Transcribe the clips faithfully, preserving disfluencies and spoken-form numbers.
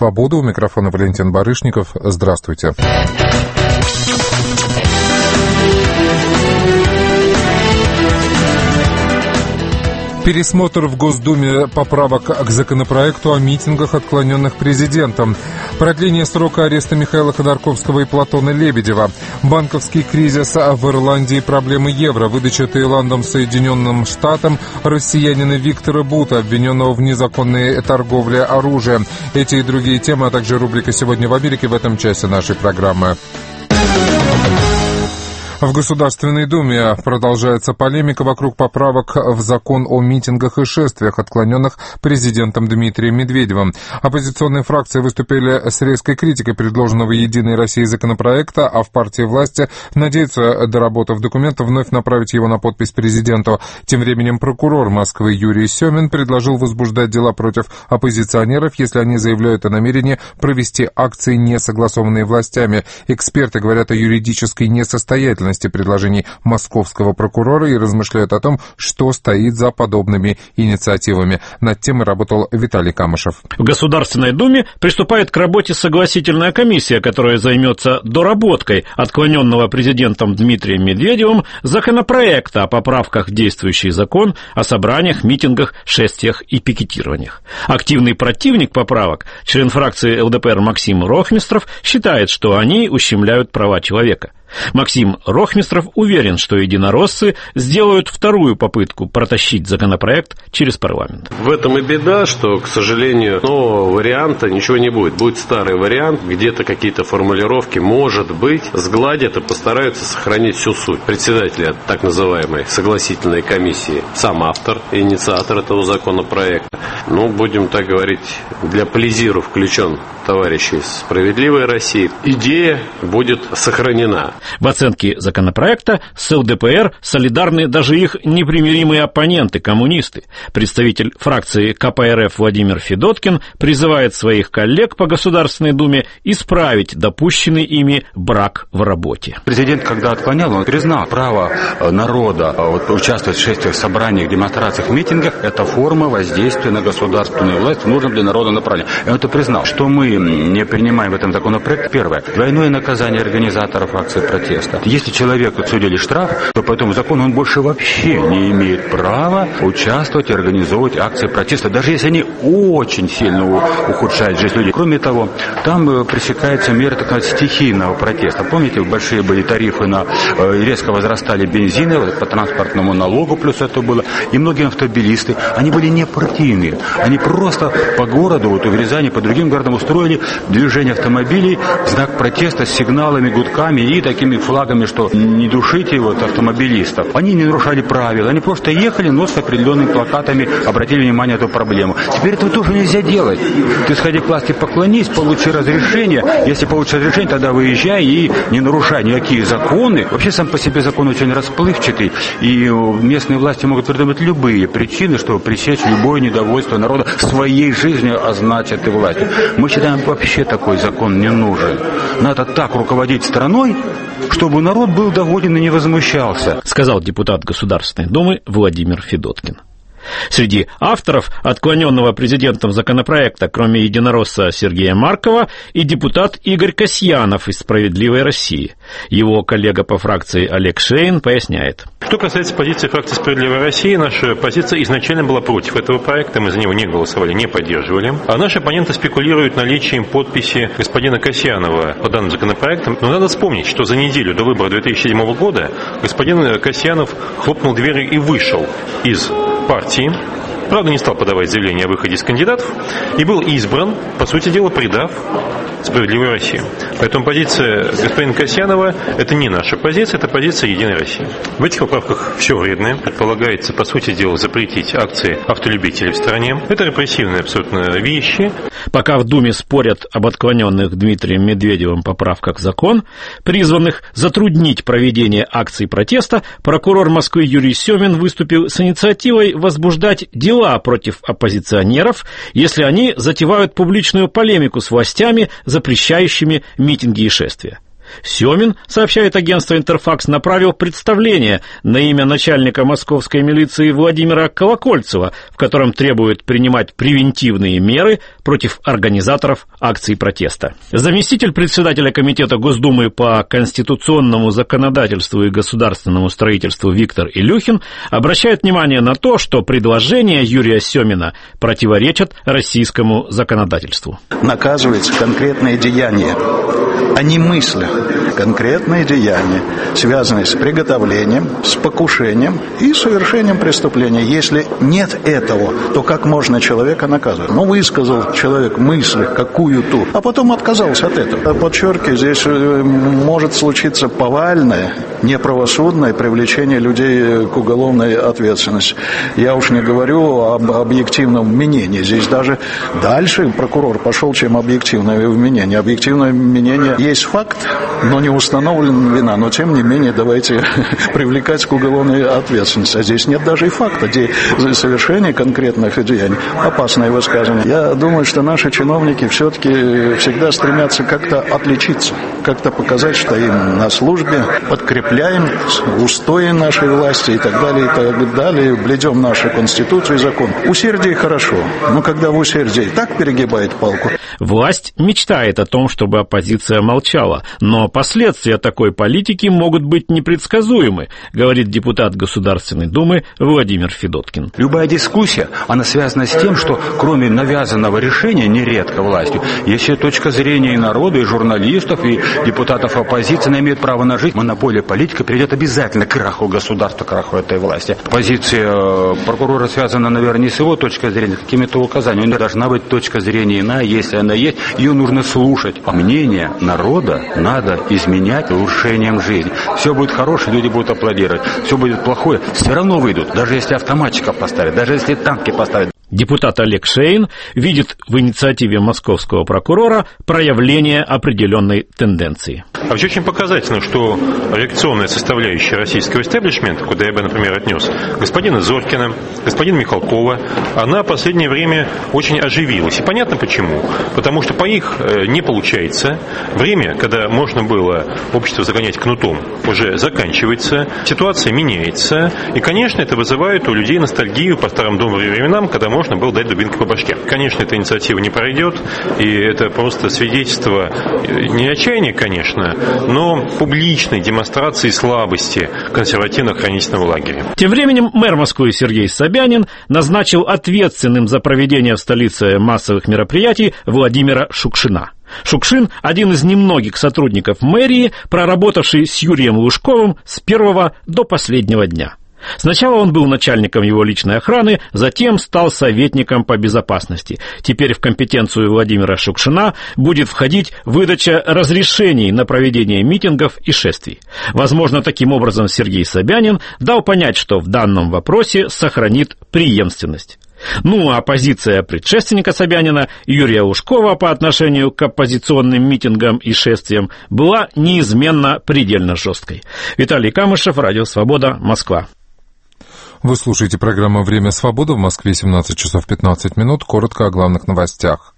«Свобода». У микрофона Валентин Барышников. Здравствуйте. Пересмотр в Госдуме поправок к законопроекту о митингах, отклоненных президентом. Продление срока ареста Михаила Ходорковского и Платона Лебедева. Банковский кризис в Ирландии, проблемы евро. Выдача Таиландом Соединенным Штатам россиянина Виктора Бута, обвиненного в незаконной торговле оружием. Эти и другие темы, а также рубрика «Сегодня в Америке» в этом часе нашей программы. В Государственной Думе продолжается полемика вокруг поправок в закон о митингах и шествиях, отклоненных президентом Дмитрием Медведевым. Оппозиционные фракции выступили с резкой критикой предложенного «Единой Россией» законопроекта, а в партии власти надеются, доработав документ, вновь направить его на подпись президенту. Тем временем прокурор Москвы Юрий Семин предложил возбуждать дела против оппозиционеров, если они заявляют о намерении провести акции, не согласованные властями. Эксперты говорят о юридической несостоятельности предложений московского прокурора и размышляют о том, что стоит за подобными инициативами. Над темой работал Виталий Камышев. В Государственной Думе приступает к работе согласительная комиссия, которая займется доработкой отклоненного президентом Дмитрием Медведевым законопроекта о поправках в действующий закон о собраниях, митингах, шествиях и пикетированиях. Активный противник поправок, член фракции эл дэ пэ эр Максим Рохмистров, считает, что они ущемляют права человека. Максим Рохмистров уверен, что единороссы сделают вторую попытку протащить законопроект через парламент. В этом и беда, что, к сожалению, нового варианта ничего не будет. Будет старый вариант, где-то какие-то формулировки, может быть, сгладят и постараются сохранить всю суть. Председатель так называемой согласительной комиссии, сам автор, инициатор этого законопроекта. Ну, будем так говорить, для плезиру включен товарищи из «Справедливой России». Идея будет сохранена. В оценке законопроекта с эл дэ пэ эр солидарны даже их непримиримые оппоненты, коммунисты. Представитель фракции ка пэ эр эф Владимир Федоткин призывает своих коллег по Государственной Думе исправить допущенный ими брак в работе. Президент, когда отклонял, он признал право народа вот, участвовать в шествиях, собраниях, демонстрациях, митингах. Это форма воздействия на государственную власть в нужном для народа направлении. И он это признал. Что мы не принимаем в этом законопроекте? Первое. Двойное наказание организаторов акции протеста. Если человеку отсудили штраф, то по этому закону он больше вообще не имеет права участвовать и организовывать акции протеста, даже если они очень сильно ухудшают жизнь людей. Кроме того, там пресекается мера такого стихийного протеста. Помните, большие были тарифы на резко возрастали бензины по транспортному налогу, плюс это было. И многие автомобилисты, они были не партийные. Они просто по городу, вот в Рязани, по другим городам устроили движение автомобилей в знак протеста с сигналами, гудками и такими флагами, что не душите вот автомобилистов. Они не нарушали правил, они просто ехали, но с определенными плакатами обратили внимание на эту проблему. Теперь этого тоже нельзя делать. Ты сходи к власти, поклонись, получи разрешение. Если получишь разрешение, тогда выезжай и не нарушай никакие законы. Вообще сам по себе закон очень расплывчатый, и местные власти могут придумать любые причины, чтобы пресечь любое недовольство народа своей жизнью, а значит и властью. Мы считаем, вообще такой закон не нужен. Надо так руководить страной, чтобы народ был доволен и не возмущался, сказал депутат Государственной Думы Владимир Федоткин. Среди авторов отклоненного президентом законопроекта, кроме единоросса Сергея Маркова, и депутат Игорь Касьянов из «Справедливой России». Его коллега по фракции Олег Шейн поясняет. Что касается позиции фракции «Справедливой России», наша позиция изначально была против этого проекта, мы за него не голосовали, не поддерживали. А наши оппоненты спекулируют наличием подписи господина Касьянова по данным законопроектам. Но надо вспомнить, что за неделю до выборов две тысячи седьмого года господин Касьянов хлопнул дверью и вышел из партии. Правда, не стал подавать заявление о выходе из кандидатов и был избран, по сути дела, предав «Справедливую Россию». Поэтому позиция господина Касьянова – это не наша позиция, это позиция «Единой России». В этих поправках все вредное. Предполагается, по сути дела, запретить акции автолюбителей в стране. Это репрессивные абсолютно вещи. Пока в Думе спорят об отклоненных Дмитрием Медведевым поправках в закон, призванных затруднить проведение акций протеста, прокурор Москвы Юрий Семин выступил с инициативой возбуждать дела против оппозиционеров, если они затевают публичную полемику с властями, запрещающими митинги и шествия. Семин, сообщает агентство «Интерфакс», направил представление на имя начальника московской милиции Владимира Колокольцева, в котором требует принимать превентивные меры против организаторов акций протеста. Заместитель председателя Комитета Госдумы по конституционному законодательству и государственному строительству Виктор Илюхин обращает внимание на то, что предложения Юрия Семина противоречат российскому законодательству. Наказывается конкретные деяния, а не мысли. Конкретные деяния, связанные с приготовлением, с покушением и совершением преступления. Если нет этого, то как можно человека наказывать? Ну, высказал человек мысль какую-то, а потом отказался от этого. Подчеркиваю, здесь может случиться повальное, неправосудное привлечение людей к уголовной ответственности. Я уж не говорю об объективном мнении. Здесь даже дальше прокурор пошел, чем объективное мнение. Объективное мнение есть факт, но не установлена вина, но тем не менее давайте привлекать к уголовной ответственности. А здесь нет даже и факта за совершение конкретных деяний. Опасное высказывание. Я думаю, что наши чиновники все-таки всегда стремятся как-то отличиться, как-то показать, что им на службе, подкрепляем устои нашей власти и так далее, и так далее, блюдем нашу конституцию и закон. Усердие хорошо, но когда в усердии так перегибает палку. Власть мечтает о том, чтобы оппозиция молчала, но последствия такой политики могут быть непредсказуемы, говорит депутат Государственной Думы Владимир Федоткин. Любая дискуссия, она связана с тем, что кроме навязанного решения, нередко властью, есть и точка зрения и народа, и журналистов, и депутатов оппозиции, она имеет право на жизнь. Монополия политика приведет обязательно к краху государства, к краху этой власти. Позиция прокурора связана, наверное, не с его точкой зрения, с какими-то указаниями. У него должна быть точка зрения иная, если она есть, ее нужно слушать. А мнение народа надо изменять улучшением жизни. Все будет хорошее, люди будут аплодировать. Все будет плохое, все равно выйдут. Даже если автоматчиков поставят, даже если танки поставят. Депутат Олег Шейн видит в инициативе московского прокурора проявление определенной тенденции. А вообще очень показательно, что реакционная составляющая российского истеблишмента, куда я бы, например, отнес господина Зоркина, господина Михалкова, она в последнее время очень оживилась. И понятно почему. Потому что по их не получается. Время, когда можно было общество загонять кнутом, уже заканчивается. Ситуация меняется. И, конечно, это вызывает у людей ностальгию по старым добрым временам, когда можно можно было дать дубинкой по башке. Конечно, эта инициатива не пройдет, и это просто свидетельство не отчаяния, конечно, но публичной демонстрации слабости консервативно-охранительного лагеря. Тем временем мэр Москвы Сергей Собянин назначил ответственным за проведение в столице массовых мероприятий Владимира Шукшина. Шукшин – один из немногих сотрудников мэрии, проработавший с Юрием Лужковым с первого до последнего дня. Сначала он был начальником его личной охраны, затем стал советником по безопасности. Теперь в компетенцию Владимира Шукшина будет входить выдача разрешений на проведение митингов и шествий. Возможно, таким образом Сергей Собянин дал понять, что в данном вопросе сохранит преемственность. Ну, а позиция предшественника Собянина, Юрия Лужкова, по отношению к оппозиционным митингам и шествиям была неизменно предельно жесткой. Виталий Камышев, Радио Свобода, Москва. Вы слушаете программу «Время свободы». В Москве семнадцать часов пятнадцать минут. Коротко о главных новостях.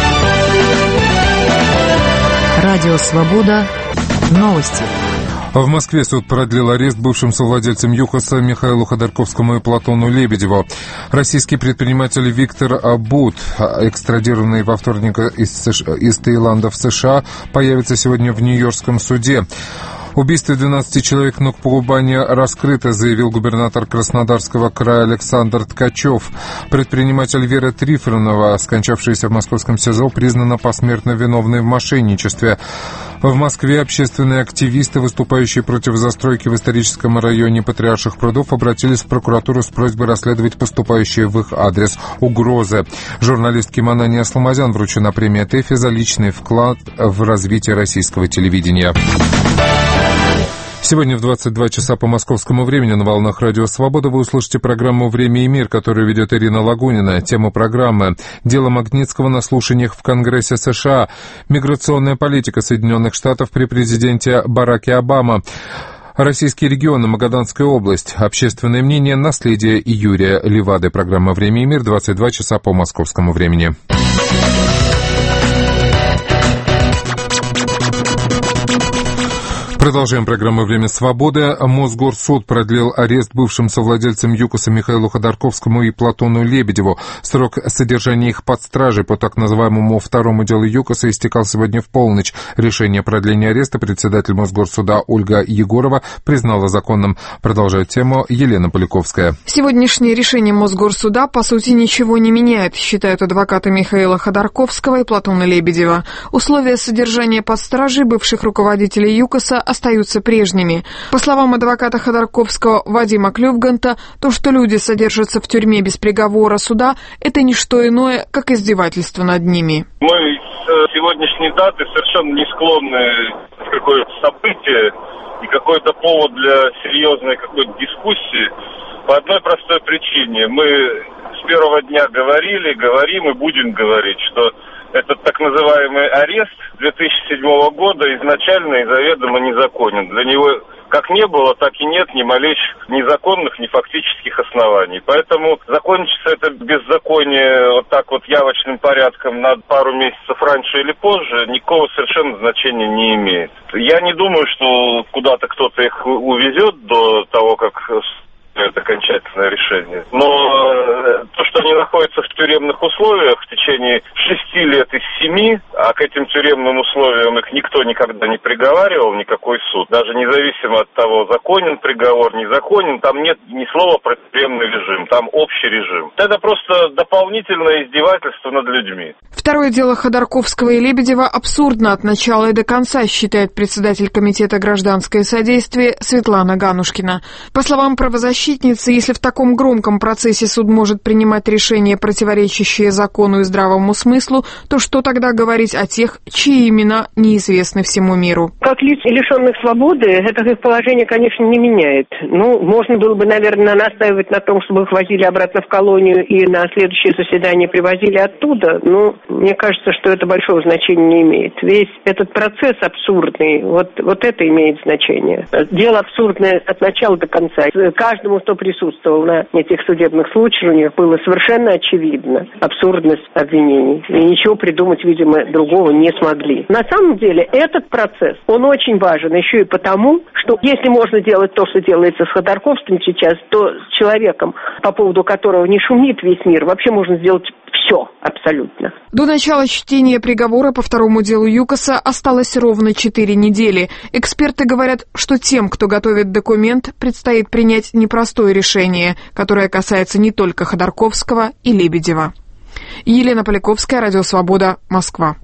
Радио «Свобода». Новости. В Москве суд продлил арест бывшим совладельцам ЮКОСа Михаилу Ходорковскому и Платону Лебедеву. Российский предприниматель Виктор Абут, экстрадированный во вторник из, США, из Таиланда в США, появится сегодня в Нью-Йоркском суде. Убийство двенадцати человек на Кубани раскрыто, заявил губернатор Краснодарского края Александр Ткачев. Предприниматель Вера Трифонова, скончавшаяся в московском СИЗО, признана посмертно виновной в мошенничестве. В Москве общественные активисты, выступающие против застройки в историческом районе Патриарших прудов, обратились в прокуратуру с просьбой расследовать поступающие в их адрес угрозы. Журналистке Манане Асламазян вручена премия ТЭФИ за личный вклад в развитие российского телевидения. Сегодня в двадцать два часа по московскому времени на волнах Радио Свобода вы услышите программу «Время и мир», которую ведет Ирина Лагунина. Тема программы «Дело Магнитского на слушаниях в Конгрессе США», «Миграционная политика Соединенных Штатов при президенте Бараке Обама», «Российские регионы, Магаданская область», «Общественное мнение, наследие» и Юрия Левады. Программа «Время и мир», двадцать два часа по московскому времени. Продолжаем программу «Время свободы». Мосгорсуд продлил арест бывшим совладельцам ЮКОСа Михаилу Ходорковскому и Платону Лебедеву. Срок содержания их под стражей по так называемому второму делу ЮКОСа истекал сегодня в полночь. Решение о продлении ареста председатель Мосгорсуда Ольга Егорова признала законным. Продолжает тему Елена Поляковская. Сегодняшнее решение Мосгорсуда по сути ничего не меняет, считают адвокаты Михаила Ходорковского и Платона Лебедева. Условия содержания под стражей бывших руководителей ЮКОСа остаются прежними. По словам адвоката Ходорковского Вадима Клювганта, то, что люди содержатся в тюрьме без приговора суда, это не что иное, как издевательство над ними. Мы с сегодняшней даты совершенно не склонны в какое-то событие и какой-то повод для серьезной какой-то дискуссии по одной простой причине. Мы с первого дня говорили, говорим и будем говорить, что этот так называемый арест две тысячи седьмого года изначально и заведомо незаконен. Для него как не было, так и нет ни малейших ни законных, ни фактических оснований. Поэтому закончится это беззаконие вот так вот явочным порядком на пару месяцев раньше или позже, никакого совершенно значения не имеет. Я не думаю, что куда-то кто-то их увезет до того, как это окончательное решение. Но то, что они находятся в тюремных условиях в течение шести лет из семи, а к этим тюремным условиям их никто никогда не приговаривал, никакой суд, даже независимо от того, законен приговор, незаконен, там нет ни слова про тюремный режим, там общий режим. Это просто дополнительное издевательство над людьми. Второе дело Ходорковского и Лебедева абсурдно от начала и до конца, считает председатель комитета «Гражданское содействие» Светлана Ганушкина. По словам правозащитника, если в таком громком процессе суд может принимать решения, противоречащие закону и здравому смыслу, то что тогда говорить о тех, чьи имена неизвестны всему миру? Как лиц, лишенных свободы, это их положение, конечно, не меняет. Ну, можно было бы, наверное, настаивать на том, чтобы их возили обратно в колонию и на следующее заседание привозили оттуда. Но мне кажется, что это большого значения не имеет. Весь этот процесс абсурдный, вот, вот это имеет значение. Дело абсурдное от начала до конца. Каждому, кто присутствовал на этих судебных случаях, было совершенно очевидно абсурдность обвинений. И ничего придумать, видимо, другого не смогли. На самом деле, этот процесс, он очень важен еще и потому, что если можно делать то, что делается с Ходорковским сейчас, то с человеком, по поводу которого не шумит весь мир, вообще можно сделать все абсолютно. До начала чтения приговора по второму делу ЮКОСа осталось ровно четыре недели. Эксперты говорят, что тем, кто готовит документ, предстоит принять непростое решение, которое касается не только Ходорковского и Лебедева. Елена Поляковская, Радио Свобода, Москва.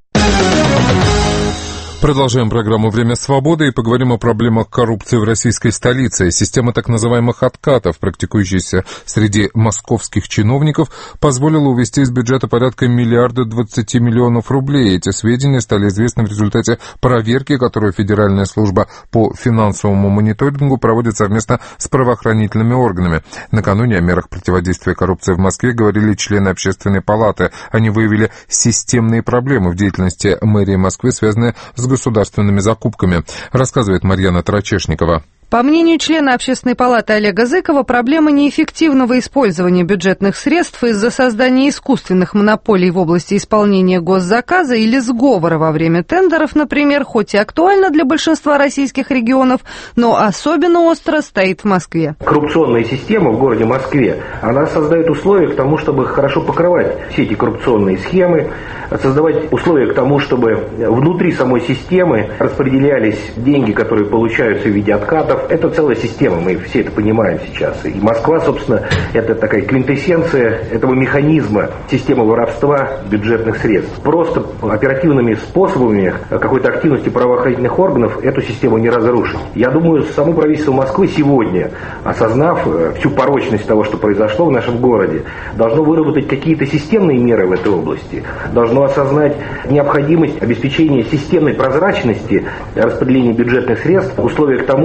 Продолжаем программу «Время свободы» и поговорим о проблемах коррупции в российской столице. Система так называемых откатов, практикующаяся среди московских чиновников, позволила увести из бюджета порядка миллиарда двадцати миллионов рублей. Эти сведения стали известны в результате проверки, которую Федеральная служба по финансовому мониторингу проводит совместно с правоохранительными органами. Накануне о мерах противодействия коррупции в Москве говорили члены Общественной палаты. Они выявили системные проблемы в деятельности мэрии Москвы, связанные с государственными закупками, рассказывает Марьяна Тарачешникова. По мнению члена Общественной палаты Олега Зыкова, проблема неэффективного использования бюджетных средств из-за создания искусственных монополий в области исполнения госзаказа или сговора во время тендеров, например, хоть и актуальна для большинства российских регионов, но особенно остро стоит в Москве. Коррупционная система в городе Москве, она создает условия к тому, чтобы хорошо покрывать все эти коррупционные схемы, создавать условия к тому, чтобы внутри самой системы распределялись деньги, которые получаются в виде откатов. Это целая система, мы все это понимаем сейчас. И Москва, собственно, это такая квинтэссенция этого механизма системы воровства бюджетных средств. Просто оперативными способами какой-то активности правоохранительных органов эту систему не разрушить. Я думаю, само правительство Москвы сегодня, осознав всю порочность того, что произошло в нашем городе, должно выработать какие-то системные меры в этой области, должно осознать необходимость обеспечения системной прозрачности распределения бюджетных средств в условиях к тому, чтобы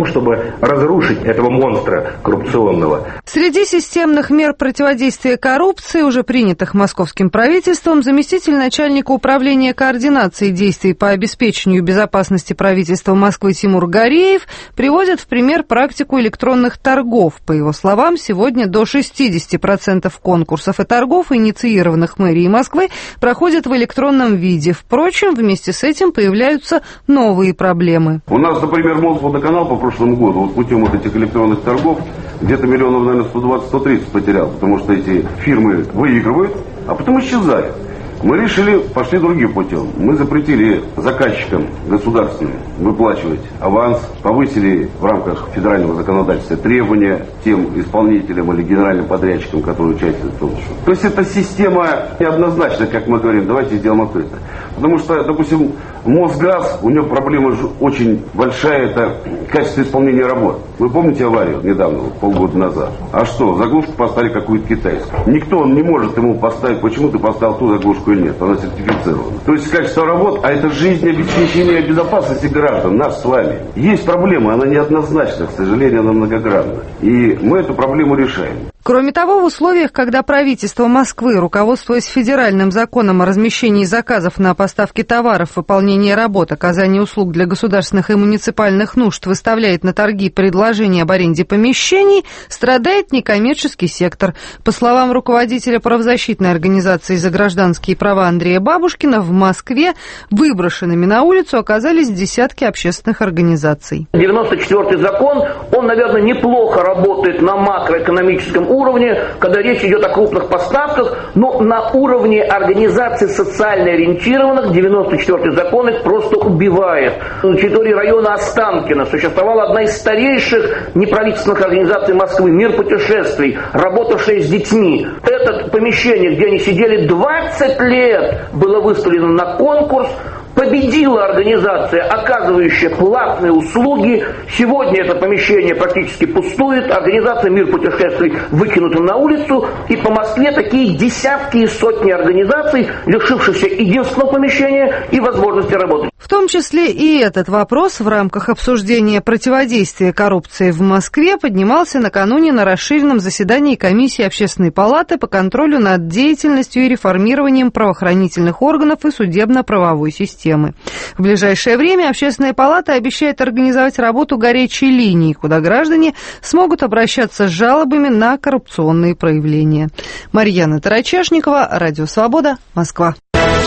разрушить этого монстра коррупционного. Среди системных мер противодействия коррупции, уже принятых московским правительством, заместитель начальника управления координации действий по обеспечению безопасности правительства Москвы Тимур Гореев приводит в пример практику электронных торгов. По его словам, сегодня до шестьдесят процентов конкурсов и торгов, инициированных мэрией Москвы, проходят в электронном виде. Впрочем, вместе с этим появляются новые проблемы. У нас, например, Мосводоканал по прошлому году, вот путем вот этих электронных торгов, где-то миллионов, наверное, сто двадцать - сто тридцать потерял, потому что эти фирмы выигрывают, а потом исчезают. Мы решили, пошли другим путем. Мы запретили заказчикам государственным выплачивать аванс, повысили в рамках федерального законодательства требования тем исполнителям или генеральным подрядчикам, которые участвуют в том же. То есть эта система неоднозначна, как мы говорим, давайте сделаем открыто. Потому что, допустим, Мосгаз, у него проблема очень большая, это качество исполнения работ. Вы помните аварию недавно, вот, полгода назад? А что, заглушку поставили какую-то китайскую. Никто не может ему поставить, почему ты поставил ту заглушку или нет, она сертифицирована. То есть качество работ, а это жизнь, обеспечение безопасности граждан, нас с вами. Есть проблема, она неоднозначна, к сожалению, она многогранна. И мы эту проблему решаем. Кроме того, в условиях, когда правительство Москвы, руководствуясь федеральным законом о размещении заказов на поставки товаров, выполнение работ, оказание услуг для государственных и муниципальных нужд, выставляет на торги предложения об аренде помещений, страдает некоммерческий сектор. По словам руководителя правозащитной организации «За гражданские права» Андрея Бабушкина, в Москве выброшенными на улицу оказались десятки общественных организаций. девяносто четвёртый закон, он, наверное, неплохо работает на макроэкономическом уровне, уровне, когда речь идет о крупных поставках, но на уровне организаций социально ориентированных девяносто четвёртый закон их просто убивает. На территории района Останкино существовала одна из старейших неправительственных организаций Москвы, «Мир путешествий», работавшая с детьми. Это помещение, где они сидели двадцать лет, было выставлено на конкурс. Победила организация, оказывающая платные услуги. Сегодня это помещение практически пустует. Организация «Мир путешествий» выкинута на улицу. И по Москве такие десятки и сотни организаций, лишившихся единственного помещения и возможности работать. В том числе и этот вопрос в рамках обсуждения противодействия коррупции в Москве поднимался накануне на расширенном заседании комиссии Общественной палаты по контролю над деятельностью и реформированием правоохранительных органов и судебно-правовой системы. В ближайшее время Общественная палата обещает организовать работу горячей линии, куда граждане смогут обращаться с жалобами на коррупционные проявления. Марьяна Тарачешникова, Радио Свобода, Москва.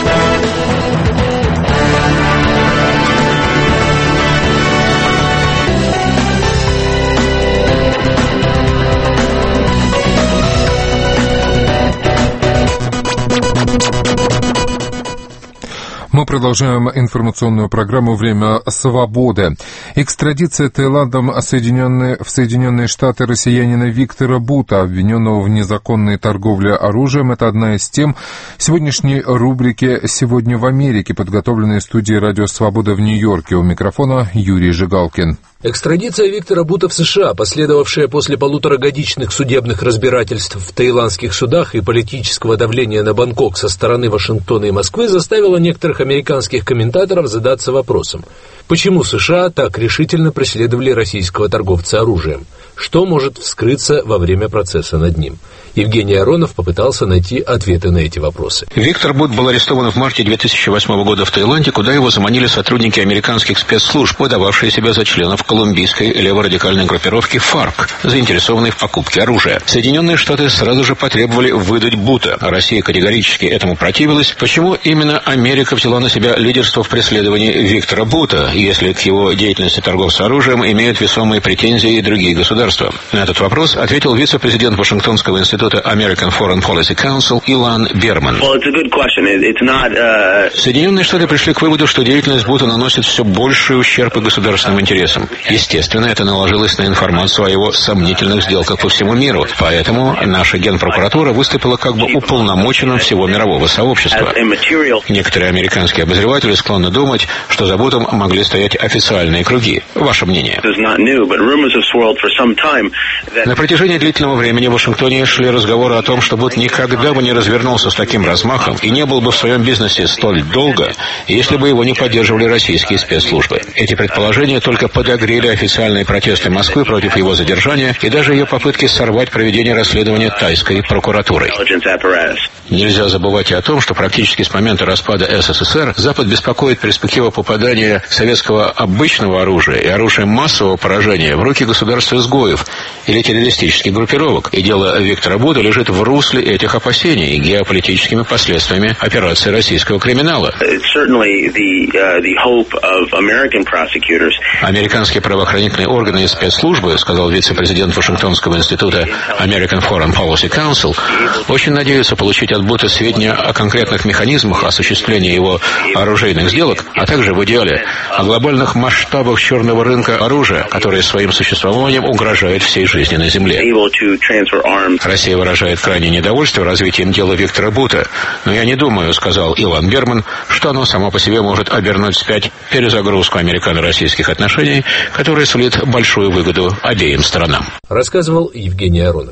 Мы продолжаем информационную программу «Время свободы». Экстрадиция Таиландом Соединенные, в Соединенные Штаты россиянина Виктора Бута, обвиненного в незаконной торговле оружием, это одна из тем сегодняшней рубрики «Сегодня в Америке», подготовленной студией «Радио Свобода» в Нью-Йорке. У микрофона Юрий Жигалкин. Экстрадиция Виктора Бута в США, последовавшая после полуторагодичных судебных разбирательств в таиландских судах и политического давления на Бангкок со стороны Вашингтона и Москвы, заставила некоторых американских комментаторов задаться вопросом, почему США так решительно преследовали российского торговца оружием? Что может вскрыться во время процесса над ним? Евгений Аронов попытался найти ответы на эти вопросы. Виктор Бут был арестован в марте две тысячи восьмого года в Таиланде, куда его заманили сотрудники американских спецслужб, выдававшие себя за членов колумбийской леворадикальной группировки ФАРК, заинтересованной в покупке оружия. Соединенные Штаты сразу же потребовали выдать Бута. Россия категорически этому противилась. Почему именно Америка взяла на себя лидерство в преследовании Виктора Бута, если к его деятельности торговца оружием имеют весомые претензии и другие государства? На этот вопрос ответил вице-президент Вашингтонского института American Foreign Policy Council Илан Берман. Well, it's a good question. It's not, uh... Соединенные Штаты пришли к выводу, что деятельность Бута наносит все больший ущерб и государственным интересам. Естественно, это наложилось на информацию о его сомнительных сделках по всему миру. Поэтому наша генпрокуратура выступила как бы уполномоченным всего мирового сообщества. Некоторые американские обозреватели склонны думать, что за Бутом могли стоять официальные круги. Ваше мнение? На протяжении длительного времени в Вашингтоне шли разговоры о том, что Буш никогда бы не развернулся с таким размахом и не был бы в своем бизнесе столь долго, если бы его не поддерживали российские спецслужбы. Эти предположения только подогрели официальные протесты Москвы против его задержания и даже ее попытки сорвать проведение расследования тайской прокуратурой. Нельзя забывать и о том, что практически с момента распада СССР Запад беспокоит перспектива попадания советского обычного оружия и оружия массового поражения в руки государств-изгоев или террористических группировок. И дело Виктора Буда лежит в русле этих опасений и геополитическими последствиями операции российского криминала. Американские правоохранительные органы и спецслужбы, сказал вице-президент Вашингтонского института American Foreign Policy Council, очень надеются получить от Бута сведения о конкретных механизмах осуществления его оружейных сделок, а также в идеале о глобальных масштабах черного рынка оружия, который своим существованием угрожает всей жизни на Земле. Россия выражает крайнее недовольство развитием дела Виктора Бута, но я не думаю, сказал Илон Берман, что оно само по себе может обернуть вспять перезагрузку американо-российских отношений, которая сулит большую выгоду обеим сторонам. Рассказывал Евгений Аронов.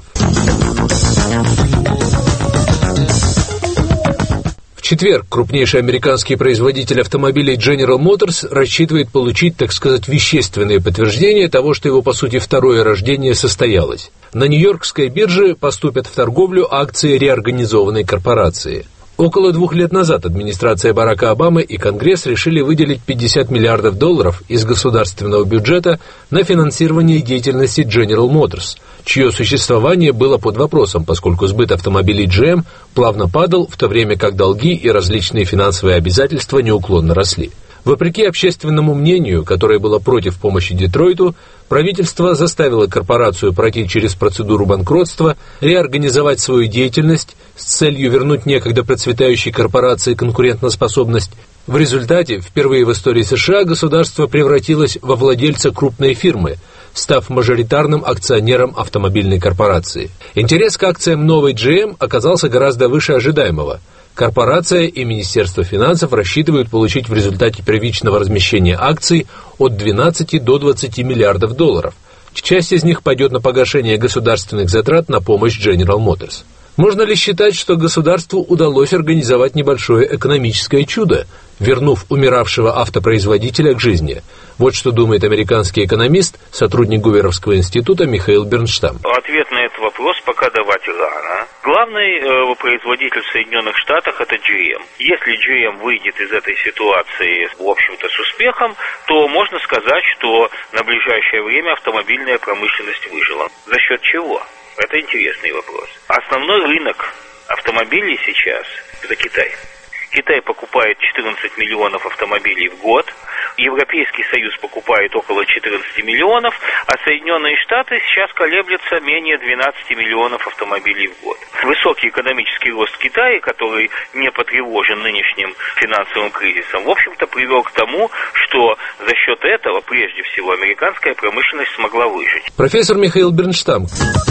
В четверг крупнейший американский производитель автомобилей General Motors рассчитывает получить, так сказать, вещественное подтверждение того, что его, по сути, второе рождение состоялось. На Нью-Йоркской бирже поступят в торговлю акции реорганизованной корпорации. Около двух лет назад администрация Барака Обамы и Конгресс решили выделить пятьдесят миллиардов долларов из государственного бюджета на финансирование деятельности General Motors, чье существование было под вопросом, поскольку сбыт автомобилей джи эм плавно падал, в то время как долги и различные финансовые обязательства неуклонно росли. Вопреки общественному мнению, которое было против помощи Детройту, правительство заставило корпорацию пройти через процедуру банкротства, реорганизовать свою деятельность с целью вернуть некогда процветающей корпорации конкурентоспособность. В результате, впервые в истории США государство превратилось во владельца крупной фирмы, став мажоритарным акционером автомобильной корпорации. Интерес к акциям новой джи эм оказался гораздо выше ожидаемого. Корпорация и Министерство финансов рассчитывают получить в результате первичного размещения акций от двенадцати до двадцати миллиардов долларов. Часть из них пойдет на погашение государственных затрат на помощь General Motors. Можно ли считать, что государству удалось организовать небольшое экономическое чудо, вернув умиравшего автопроизводителя к жизни? Вот что думает американский экономист, сотрудник Гуверовского института Михаил Бернштам. Ответ на этот вопрос пока давать рано. Главный э, производитель в Соединенных Штатах — это джи эм. Если джи эм выйдет из этой ситуации, в общем-то, с успехом, то можно сказать, что на ближайшее время автомобильная промышленность выжила. За счет чего? Это интересный вопрос. Основной рынок автомобилей сейчас – это Китай. Китай покупает четырнадцать миллионов автомобилей в год, Европейский Союз покупает около четырнадцати миллионов, а Соединенные Штаты сейчас колеблются менее двенадцати миллионов автомобилей в год. Высокий экономический рост Китая, который не потревожен нынешним финансовым кризисом, в общем-то привел к тому, что за счет этого, прежде всего, американская промышленность смогла выжить. Профессор Михаил Бернштам.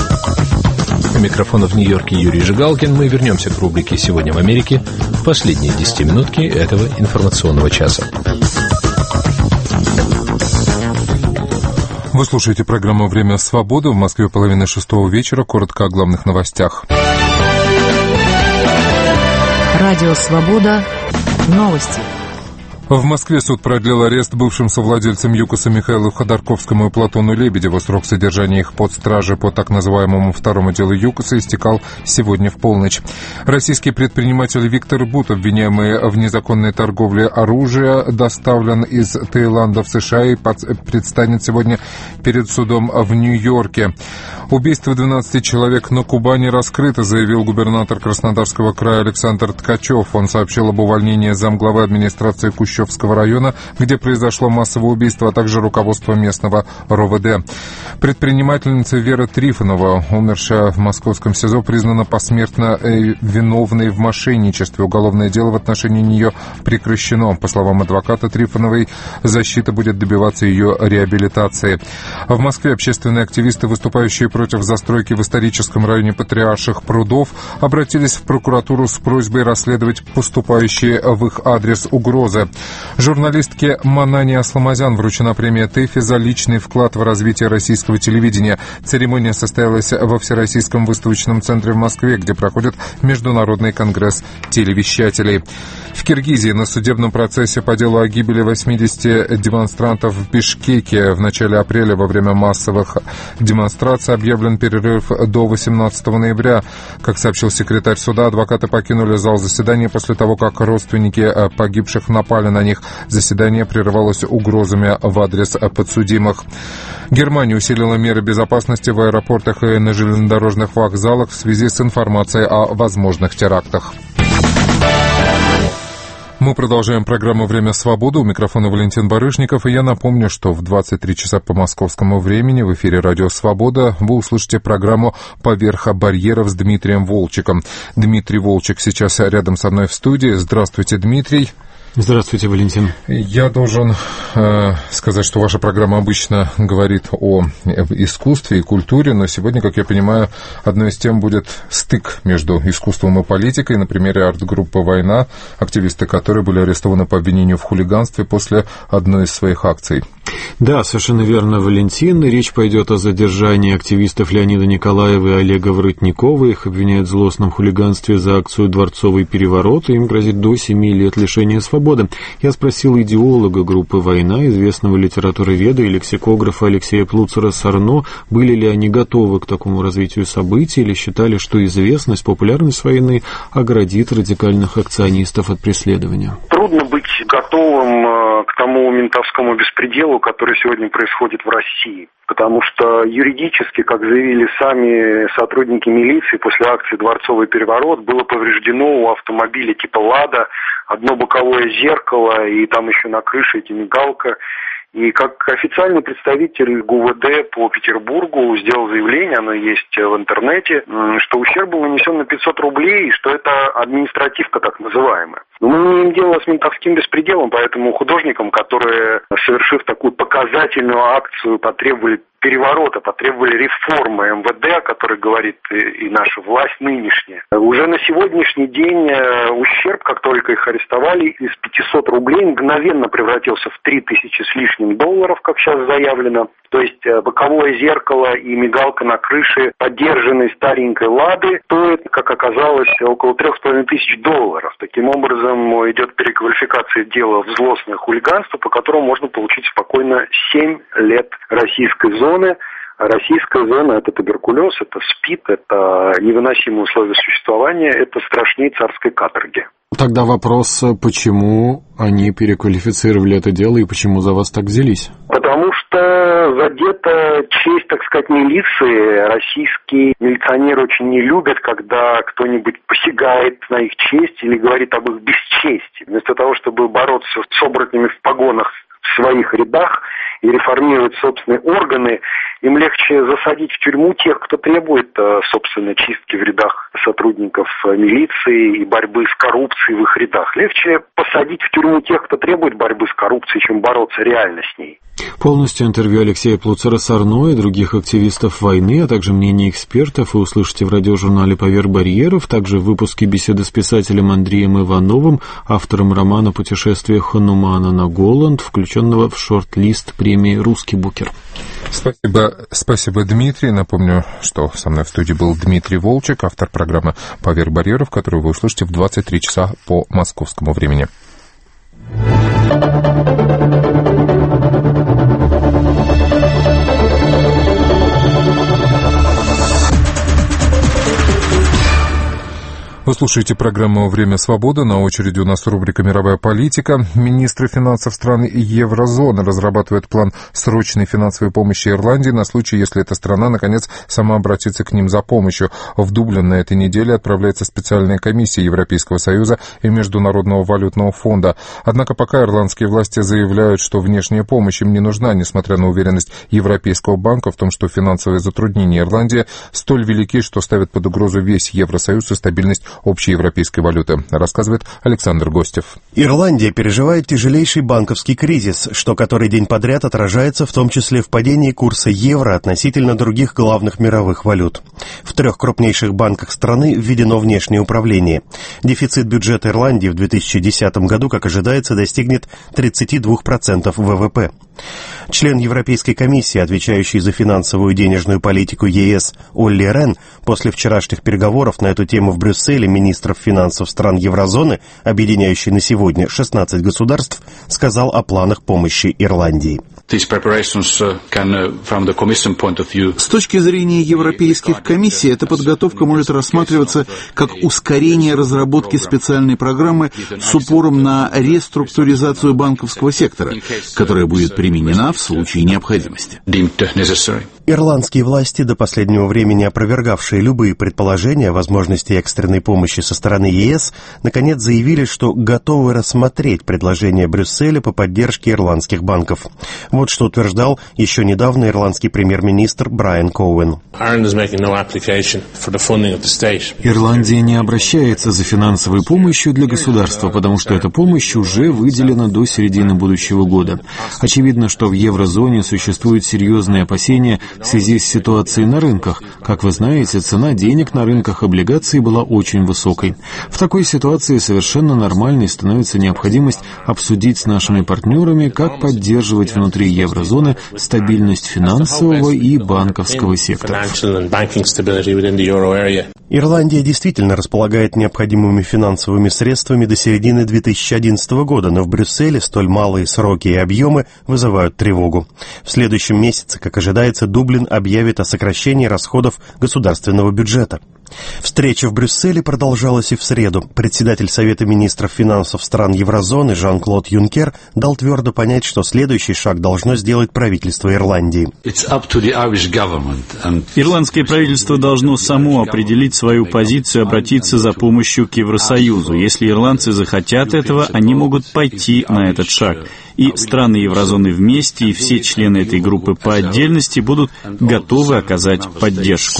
У микрофона в Нью-Йорке Юрий Жигалкин. Мы вернемся к рубрике «Сегодня в Америке» в последние десятиминутки этого информационного часа. Вы слушаете программу «Время свободы». В Москве половина шестого вечера. Коротко о главных новостях. Радио «Свобода». Новости. В Москве суд продлил арест бывшим совладельцам ЮКОСа Михаилу Ходорковскому и Платону Лебедеву. Срок содержания их под стражей по так называемому второму делу ЮКОСа истекал сегодня в полночь. Российский предприниматель Виктор Бут, обвиняемый в незаконной торговле оружия, доставлен из Таиланда в США и предстанет сегодня перед судом в Нью-Йорке. Убийство двенадцати человек на Кубани раскрыто, заявил губернатор Краснодарского края Александр Ткачев. Он сообщил об увольнении замглавы администрации Кущевского района, где произошло массовое убийство, а также руководство местного РОВД. Предпринимательница Вера Трифонова, умершая в московском СИЗО, признана посмертно виновной в мошенничестве. Уголовное дело в отношении нее прекращено. По словам адвоката Трифоновой, защита будет добиваться ее реабилитации. В Москве общественные активисты, выступающие против застройки в историческом районе Патриарших прудов, обратились в прокуратуру с просьбой расследовать поступающие в их адрес угрозы. Журналистке Манане Асламазян вручена премия ТЭФИ за личный вклад в развитие российского телевидения. Церемония состоялась во Всероссийском выставочном центре в Москве, где проходит Международный конгресс телевещателей. В Киргизии на судебном процессе по делу о гибели восьмидесяти демонстрантов в Бишкеке в начале апреля во время массовых демонстраций объявлен перерыв до восемнадцатого ноября. Как сообщил секретарь суда, адвокаты покинули зал заседания после того, как родственники погибших напали на них. Заседание прерывалось угрозами в адрес подсудимых. Германия усилила меры безопасности в аэропортах и на железнодорожных вокзалах в связи с информацией о возможных терактах. Мы продолжаем программу «Время свободы». У микрофона Валентин Барышников. И я напомню, что в двадцать три часа по московскому времени в эфире «Радио Свобода» вы услышите программу «Поверх барьеров» с Дмитрием Волчеком. Дмитрий Волчек сейчас рядом со мной в студии. Здравствуйте, Дмитрий. Здравствуйте, Валентин. Я должен э, сказать, что ваша программа обычно говорит о искусстве и культуре, но сегодня, как я понимаю, одной из тем будет стык между искусством и политикой. На примере арт-группы «Война», активисты которой были арестованы по обвинению в хулиганстве после одной из своих акций. Да, совершенно верно, Валентин. Речь пойдет о задержании активистов Леонида Николаева и Олега Воротникова. Их обвиняют в злостном хулиганстве за акцию «Дворцовый переворот», и им грозит до семи лет лишения свободы. Я спросил идеолога группы «Война», известного литературоведа и лексикографа Алексея Плуцера-Сарно, были ли они готовы к такому развитию событий или считали, что известность, популярность войны оградит радикальных акционистов от преследования. Трудно быть готовым к тому ментовскому беспределу, который сегодня происходит в России. Потому что юридически, как заявили сами сотрудники милиции, после акции «Дворцовый переворот» было повреждено у автомобиля типа «Лада» одно боковое зеркало, и там еще на крыше эти мигалка. И как официальный представитель ГУВД по Петербургу сделал заявление, оно есть в интернете, что ущерб был нанесен на пятьсот рублей, и что это административка так называемая. Но мы имеем дело с ментовским беспределом, поэтому художникам, которые, совершив такую показательную акцию, потребовали переворота, потребовали реформы эм вэ дэ, о которой говорит и, и наша власть нынешняя. Уже на сегодняшний день ущерб, как только их арестовали, из пятисот рублей мгновенно превратился в три тысячи с лишним долларов, как сейчас заявлено. То есть боковое зеркало и мигалка на крыше подержанной старенькой «Лады» стоит, как оказалось, около трех с половиной тысяч долларов. Таким образом, идет переквалификация дела в злостное хулиганство, по которому можно получить спокойно семь лет российской зоны. А российская зона – это туберкулез, это СПИД, это невыносимые условия существования, это страшнее царской каторги. Тогда вопрос, почему они переквалифицировали это дело и почему за вас так взялись? Потому что задета честь, так сказать, милиции. Российские милиционеры очень не любят, когда кто-нибудь посягает на их честь или говорит об их бесчестии. Вместо того, чтобы бороться с оборотнями в погонах в своих рядах и реформировать собственные органы, им легче засадить в тюрьму тех, кто требует собственной чистки в рядах сотрудников милиции и борьбы с коррупцией в их рядах. Легче посадить в тюрьму тех, кто требует борьбы с коррупцией, чем бороться реально с ней. Полностью интервью Алексея Плуцера-Сарно и других активистов войны, а также мнение экспертов вы услышите в радиожурнале «Поверх барьеров», также в выпуске беседы с писателем Андреем Ивановым, автором романа «Путешествие Ханумана на Голланд», включенного в шорт-лист премии «Русский букер». Спасибо, спасибо, Дмитрий. Напомню, что со мной в студии был Дмитрий Волчек, автор программы «Поверх барьеров», которую вы услышите в двадцать три часа по московскому времени. Вы слушаете программу «Время свободы». На очереди у нас рубрика «Мировая политика». Министры финансов стран еврозоны разрабатывают план срочной финансовой помощи Ирландии на случай, если эта страна, наконец, сама обратится к ним за помощью. В Дублин на этой неделе отправляется специальная комиссия Европейского Союза и Международного валютного фонда. Однако пока ирландские власти заявляют, что внешняя помощь им не нужна, несмотря на уверенность Европейского банка в том, что финансовые затруднения Ирландии столь велики, что ставят под угрозу весь Евросоюз и стабильность общества общеевропейской валюты, рассказывает Александр Гостев. Ирландия переживает тяжелейший банковский кризис, что который день подряд отражается в том числе в падении курса евро относительно других главных мировых валют. В трех крупнейших банках страны введено внешнее управление. Дефицит бюджета Ирландии в две тысячи десятом году, как ожидается, достигнет тридцать два процента ВВП. Член Европейской комиссии, отвечающий за финансовую и денежную политику ЕС Олли Рен, после вчерашних переговоров на эту тему в Брюсселе министров финансов стран еврозоны, объединяющей на сегодня шестнадцать государств, сказал о планах помощи Ирландии. С точки зрения европейских комиссий, эта подготовка может рассматриваться как ускорение разработки специальной программы с упором на реструктуризацию банковского сектора, которая будет применена в случае необходимости. Ирландские власти, до последнего времени опровергавшие любые предположения о возможности экстренной помощи со стороны ЕС, наконец заявили, что готовы рассмотреть предложение Брюсселя по поддержке ирландских банков. Вот что утверждал еще недавно ирландский премьер-министр Брайан Коуэн. Ирландия не обращается за финансовой помощью для государства, потому что эта помощь уже выделена до середины будущего года. Очевидно, что в еврозоне существуют серьезные опасения в связи с ситуацией на рынках. Как вы знаете, цена денег на рынках облигаций была очень высокой. В такой ситуации совершенно нормальной становится необходимость обсудить с нашими партнерами, как поддерживать внутри еврозоны стабильность финансового и банковского сектора. Ирландия действительно располагает необходимыми финансовыми средствами до середины две тысячи одиннадцатого года, но в Брюсселе столь малые сроки и объемы вызывают тревогу. В следующем месяце, как ожидается, Дублин объявит о сокращении расходов государственного бюджета. Встреча в Брюсселе продолжалась и в среду. Председатель Совета министров финансов стран еврозоны Жан-Клод Юнкер дал твердо понять, что следующий шаг должно сделать правительство Ирландии. Ирландское правительство должно само определить свою позицию и обратиться за помощью к Евросоюзу. Если ирландцы захотят этого, они могут пойти на этот шаг. И страны еврозоны вместе, и все члены этой группы по отдельности будут готовы оказать поддержку.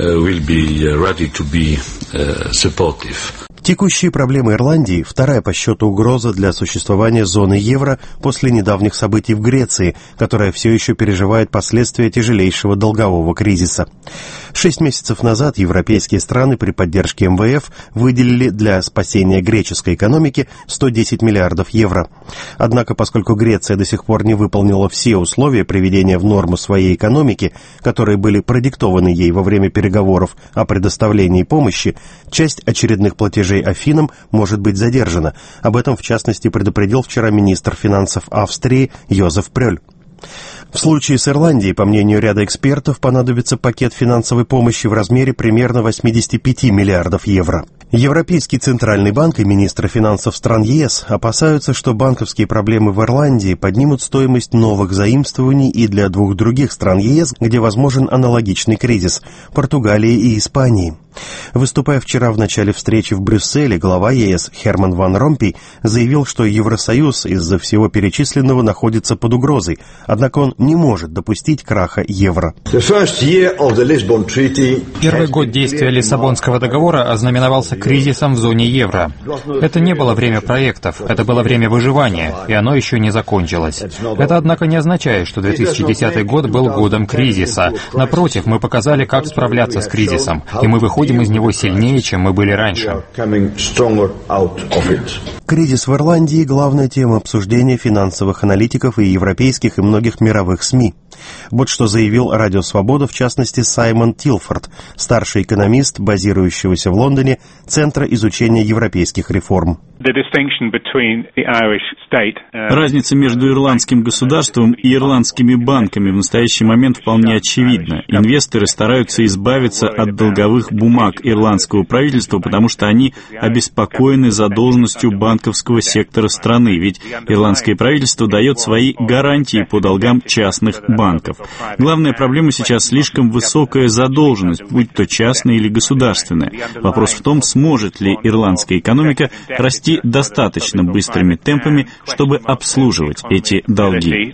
Текущие проблемы Ирландии – вторая по счету угроза для существования зоны евро после недавних событий в Греции, которая все еще переживает последствия тяжелейшего долгового кризиса. Шесть месяцев назад европейские страны при поддержке эм вэ эф выделили для спасения греческой экономики сто десять миллиардов евро. Однако, поскольку Греция до сих пор не выполнила все условия приведения в норму своей экономики, которые были продиктованы ей во время переговоров о предоставлении помощи, часть очередных платежей Афинам может быть задержана. Об этом, в частности, предупредил вчера министр финансов Австрии Йозеф Прёль. В случае с Ирландией, по мнению ряда экспертов, понадобится пакет финансовой помощи в размере примерно восемьдесят пять миллиардов евро. Европейский центральный банк и министры финансов стран ЕС опасаются, что банковские проблемы в Ирландии поднимут стоимость новых заимствований и для двух других стран ЕС, где возможен аналогичный кризис – Португалии и Испании. Выступая вчера в начале встречи в Брюсселе, глава ЕС Херман ван Ромпей заявил, что Евросоюз из-за всего перечисленного находится под угрозой, однако он не может допустить краха евро. Первый год действия Лиссабонского договора ознаменовался кризисом в зоне евро. Это не было время проектов, это было время выживания, и оно еще не закончилось. Это, однако, не означает, что две тысячи десятый год был годом кризиса. Напротив, мы показали, как справляться с кризисом, и мы выходим из него сильнее, чем мы были раньше. Кризис в Ирландии – главная тема обсуждения финансовых аналитиков и европейских и многих мировых СМИ. Вот что заявил Радио Свобода, в частности, Саймон Тилфорд, старший экономист, базирующегося в Лондоне, Центра изучения европейских реформ. Разница между ирландским государством и ирландскими банками в настоящий момент вполне очевидна. Инвесторы стараются избавиться от долговых бумаг ирландского правительства, потому что они обеспокоены задолженностью банковского сектора страны, ведь ирландское правительство дает свои гарантии по долгам частных банков. Главная проблема сейчас слишком высокая задолженность, будь то частная или государственная. Вопрос в том, сможет ли ирландская экономика расти достаточно быстрыми темпами, чтобы обслуживать эти долги.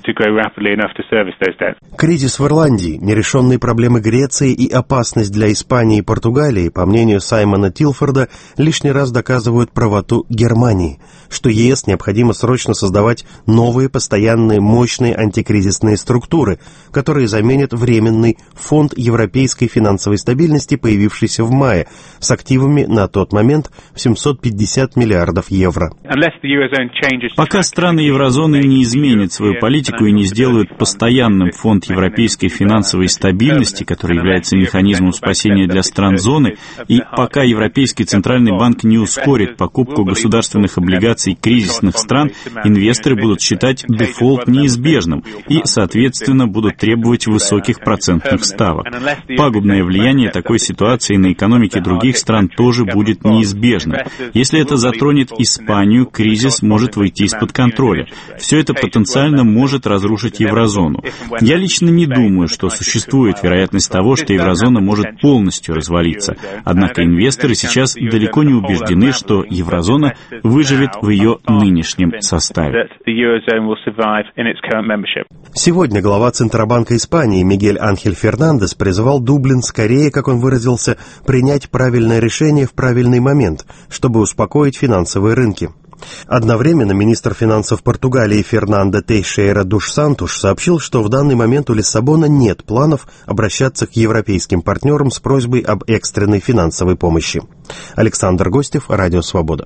Кризис в Ирландии, нерешенные проблемы Греции и опасность для Испании и Португалии Португалии, по мнению Саймона Тилфорда, лишний раз доказывают правоту Германии, что ЕС необходимо срочно создавать новые, постоянные, мощные антикризисные структуры, которые заменят временный фонд европейской финансовой стабильности, появившийся в мае, с активами на тот момент в семьсот пятьдесят миллиардов евро. Пока страны еврозоны не изменят свою политику и не сделают постоянным фонд европейской финансовой стабильности, который является механизмом спасения для стран зоны, и пока Европейский центральный банк не ускорит покупку государственных облигаций кризисных стран, инвесторы будут считать дефолт неизбежным и, соответственно, будут требовать высоких процентных ставок. Пагубное влияние такой ситуации на экономики других стран тоже будет неизбежным. Если это затронет Испанию, кризис может выйти из-под контроля. Все это потенциально может разрушить еврозону. Я лично не думаю, что существует вероятность того, что еврозона может полностью развалиться. Однако инвесторы сейчас далеко не убеждены, что еврозона выживет в ее нынешнем составе. Сегодня глава Центробанка Испании Мигель Анхель Фернандес призывал Дублин скорее, как он выразился, принять правильное решение в правильный момент, чтобы успокоить финансовые рынки. Одновременно министр финансов Португалии Фернандо Тейшейра душ Сантуш сообщил, что в данный момент у Лиссабона нет планов обращаться к европейским партнерам с просьбой об экстренной финансовой помощи. Александр Гостев, Радио Свобода.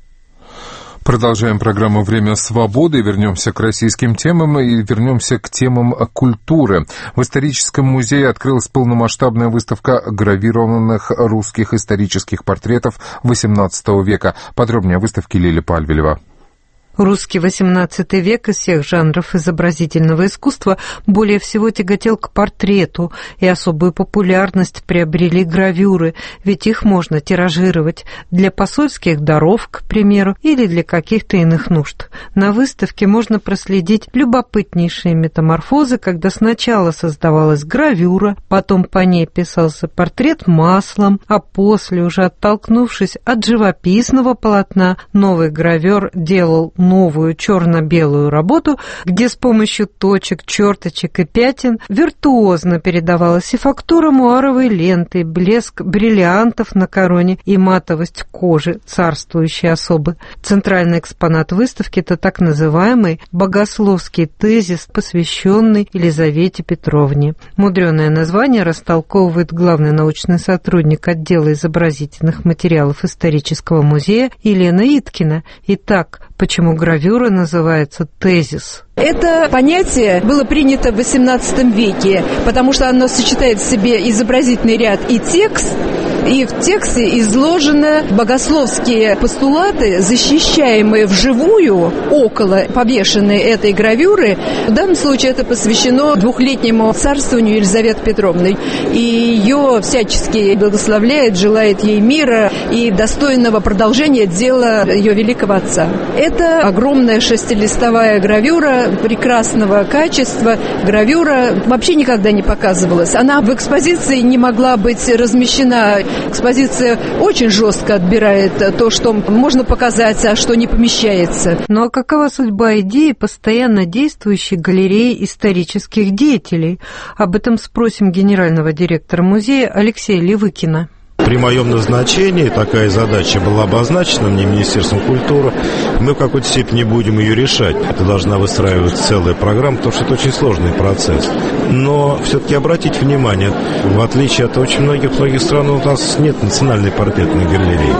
Продолжаем программу «Время свободы», вернемся к российским темам и вернемся к темам культуры. В историческом музее открылась полномасштабная выставка гравированных русских исторических портретов восемнадцатого века. Подробнее о выставке Лилия Пальвелева. Русский восемнадцатый век из всех жанров изобразительного искусства более всего тяготел к портрету, и особую популярность приобрели гравюры, ведь их можно тиражировать для посольских даров, к примеру, или для каких-то иных нужд. На выставке можно проследить любопытнейшие метаморфозы, когда сначала создавалась гравюра, потом по ней писался портрет маслом, а после, уже оттолкнувшись от живописного полотна, новый гравер делал новую черно-белую работу, где с помощью точек, черточек и пятен виртуозно передавалась и фактура муаровой ленты, блеск бриллиантов на короне и матовость кожи царствующей особы. Центральный экспонат выставки – это так называемый богословский тезис, посвященный Елизавете Петровне. Мудреное название растолковывает главный научный сотрудник отдела изобразительных материалов исторического музея Елена Иткина. Итак, почему гравюра называется тезис? Это понятие было принято в восемнадцатом веке, потому что оно сочетает в себе изобразительный ряд и текст, и в тексте изложены богословские постулаты, защищаемые вживую около повешенной этой гравюры. В данном случае это посвящено двухлетнему царствованию Елизаветы Петровны. И ее всячески благословляет, желает ей мира и достойного продолжения дела ее великого отца. Это огромная шестилистовая гравюра прекрасного качества. Гравюра вообще никогда не показывалась. Она в экспозиции не могла быть размещена. Экспозиция очень жестко отбирает то, что можно показать, а что не помещается. Ну а какова судьба идеи постоянно действующей галереи исторических деятелей? Об этом спросим генерального директора музея Алексея Левыкина. При моем назначении такая задача была обозначена мне Министерством культуры. Мы в какой-то степени будем ее решать. Это должна выстраиваться целая программа, потому что это очень сложный процесс. Но все-таки обратите внимание, в отличие от очень многих-многих стран, у нас нет национальной портретной галереи.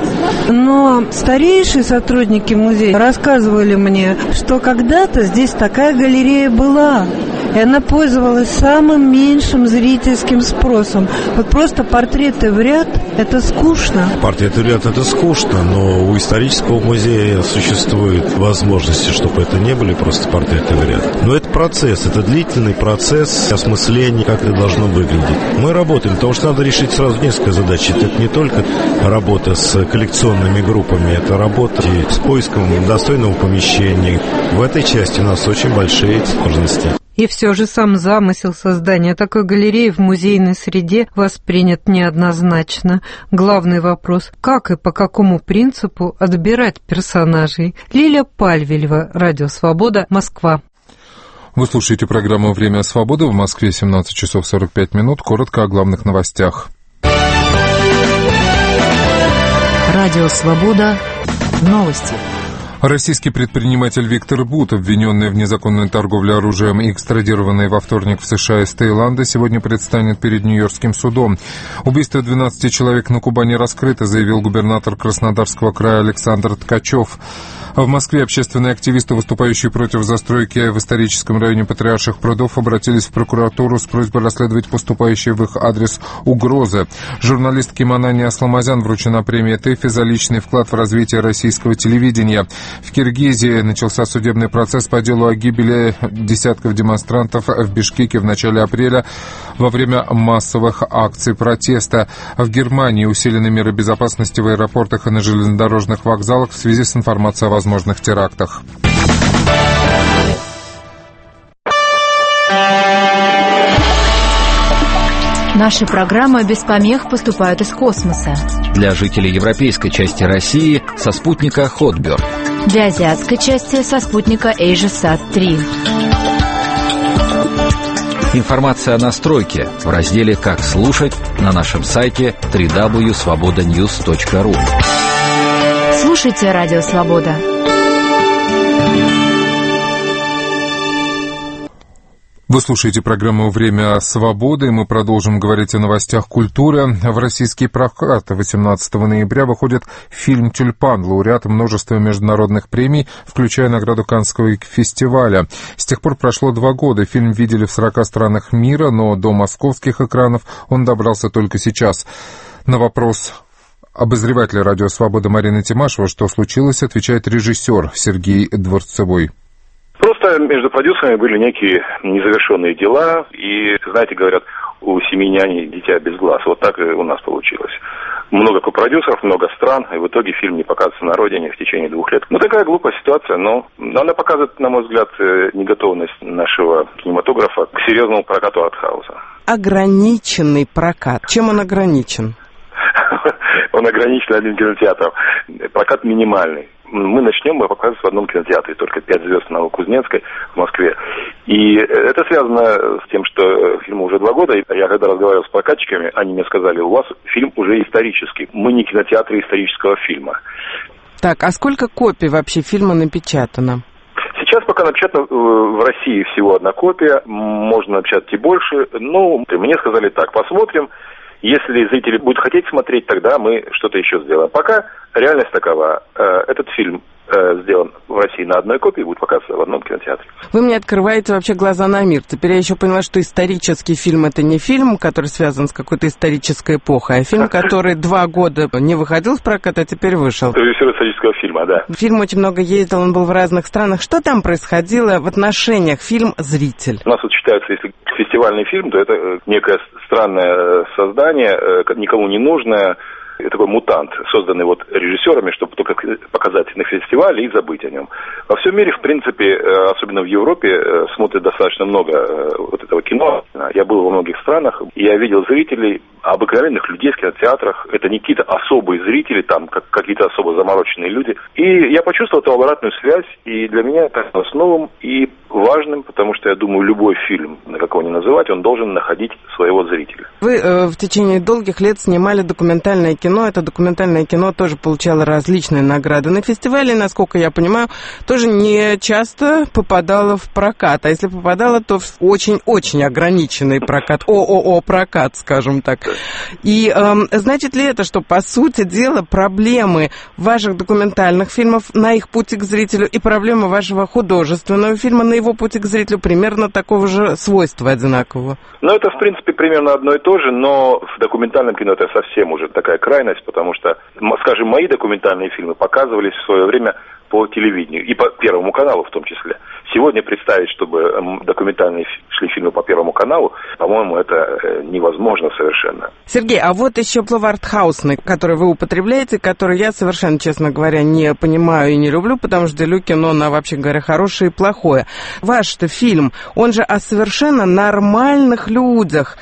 Но старейшие сотрудники музея рассказывали мне, что когда-то здесь такая галерея была. И она пользовалась самым меньшим зрительским спросом. Вот просто портреты в ряд – это скучно. Портреты в ряд – это скучно, но у исторического музея существуют возможности, чтобы это не были просто портреты в ряд. Но это процесс, это длительный процесс осмысления, как это должно выглядеть. Мы работаем, потому что надо решить сразу несколько задач. Это не только работа с коллекционными группами, это работа и с поиском достойного помещения. В этой части у нас очень большие сложности. И все же сам замысел создания такой галереи в музейной среде воспринят неоднозначно. Главный вопрос – как и по какому принципу отбирать персонажей? Лилия Пальвелева, Радио Свобода, Москва. Вы слушаете программу «Время свободы». В Москве семнадцать часов сорок пять минут. Коротко о главных новостях. Радио «Свобода». Новости. Российский предприниматель Виктор Бут, обвиненный в незаконной торговле оружием и экстрадированный во вторник в США из Таиланда, сегодня предстанет перед Нью-Йоркским судом. Убийство двенадцати человек на Кубани раскрыто, заявил губернатор Краснодарского края Александр Ткачев. В Москве общественные активисты, выступающие против застройки в историческом районе Патриарших прудов, обратились в прокуратуру с просьбой расследовать поступающие в их адрес угрозы. Журналистке Манане Асламазян вручена премия ТЭФИ за личный вклад в развитие российского телевидения. В Киргизии начался судебный процесс по делу о гибели десятков демонстрантов в Бишкеке в начале апреля во время массовых акций протеста. В Германии усилены меры безопасности в аэропортах и на железнодорожных вокзалах в связи с информацией о возможных терактах. Наши программы без помех поступают из космоса. Для жителей европейской части России со спутника Hotbird. Для азиатской части со спутника AsiaSat три. Информация о настройке в разделе «Как слушать» на нашем сайте дабл ю дабл ю дабл ю точка свобода ньюс точка ру. Слушайте Радио Свобода. Вы слушаете программу «Время свободы», и мы продолжим говорить о новостях культуры. В российский прокат восемнадцатого ноября выходит фильм «Тюльпан», лауреат множества международных премий, включая награду Каннского фестиваля. С тех пор прошло два года. Фильм видели в сорока странах мира, но до московских экранов он добрался только сейчас. На вопрос обозревателя «Радио Свобода» Марины Тимашева, что случилось, отвечает режиссер Сергей Дворцевой. Просто между продюсерами были некие незавершенные дела, и, знаете, говорят, у семи няней дитя без глаз. Вот так и у нас получилось. Много копродюсеров, много стран, и в итоге фильм не показывается на родине в течение двух лет. Ну, такая глупая ситуация, но она показывает, на мой взгляд, неготовность нашего кинематографа к серьезному прокату артхауса. Ограниченный прокат. Чем он ограничен? Он ограничен одним кинотеатром. Прокат минимальный. Мы начнем, мы показывать в одном кинотеатре, только пять звезд на Новокузнецкой в Москве. И это связано с тем, что фильму уже два года. Я когда разговаривал с прокатчиками, они мне сказали, у вас фильм уже исторический. Мы не кинотеатры исторического фильма. Так, а сколько копий вообще фильма напечатано? Сейчас пока напечатано в России всего одна копия, можно напечатать и больше. Ну, мне сказали так, посмотрим. Если зрители будут хотеть смотреть, тогда мы что-то еще сделаем. Пока реальность такова. Этот фильм сделан в России на одной копии, будет показываться в одном кинотеатре. Вы мне открываете вообще глаза на мир. Теперь я еще поняла, что исторический фильм — это не фильм, который связан с какой-то исторической эпохой, а фильм, который два года не выходил в прокат, а теперь вышел. Режиссер исторического фильма, да. Фильм очень много ездил, он был в разных странах. Что там происходило в отношениях фильм-зритель? У нас вот считается, если фестивальный фильм, то это некое странное создание, никому не нужное. Такой мутант, созданный вот режиссерами, чтобы только показать на фестивале и забыть о нем. Во всем мире, в принципе, особенно в Европе, смотрят достаточно много вот этого кино. Я был во многих странах, и я видел зрителей, обыкновенных людей в кинотеатрах. Это не какие-то особые зрители, там как, какие-то особо замороченные люди. И я почувствовал эту обратную связь, и для меня это основным и важным, потому что я думаю, любой фильм, на какого ни называть, он должен находить своего зрителя. Вы э, в течение долгих лет снимали документальное кино. Это документальное кино тоже получало различные награды. На фестивале, насколько я понимаю, тоже не часто попадало в прокат. А если попадало, то в очень-очень ограниченный прокат. ООО-прокат, скажем так. И э, значит ли это, что, по сути дела, проблемы ваших документальных фильмов на их пути к зрителю и проблемы вашего художественного фильма на его пути к зрителю примерно такого же свойства одинакового? Ну, это, в принципе, примерно одно и то же, но в документальном кино это совсем уже такая крайность, потому что, скажем, мои документальные фильмы показывались в свое время по телевидению и по Первому каналу в том числе. Сегодня представить, чтобы документальные шли фильмы по Первому каналу, по-моему, это невозможно совершенно. Сергей, а вот еще слово «артхаусный», которое вы употребляете, которое я совершенно, честно говоря, не понимаю и не люблю, потому что делю кино на, вообще говоря, хорошее и плохое. Ваш-то фильм, он же о совершенно нормальных людях